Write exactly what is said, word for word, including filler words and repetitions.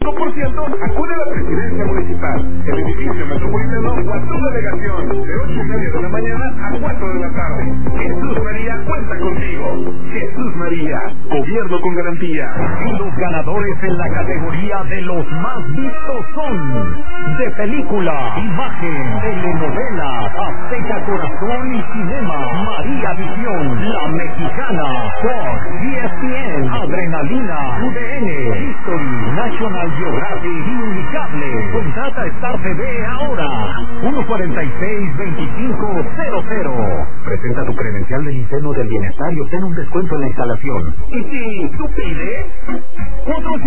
cinco por ciento, acude a la presidencia municipal, el edificio metropolitano o a tu delegación, de ocho y media de la mañana a cuatro de la tarde. Jesús María cuenta contigo. Jesús María, gobierno con garantía. Y los ganadores en la categoría de los más vistos son de película, imagen, telenovela, Azteca Corazón y Cinema, María Visión, La Mexicana, Fox, E S P N, Adrenalina, U D N, History, National Geographic y Unicable. Contrata Star T V ahora. uno cuarenta y seis veinticinco cero cero. Presenta tu credencial del Instituto del Bienestar y obtén un descuento en la instalación. ¿Y si tú pides? Otros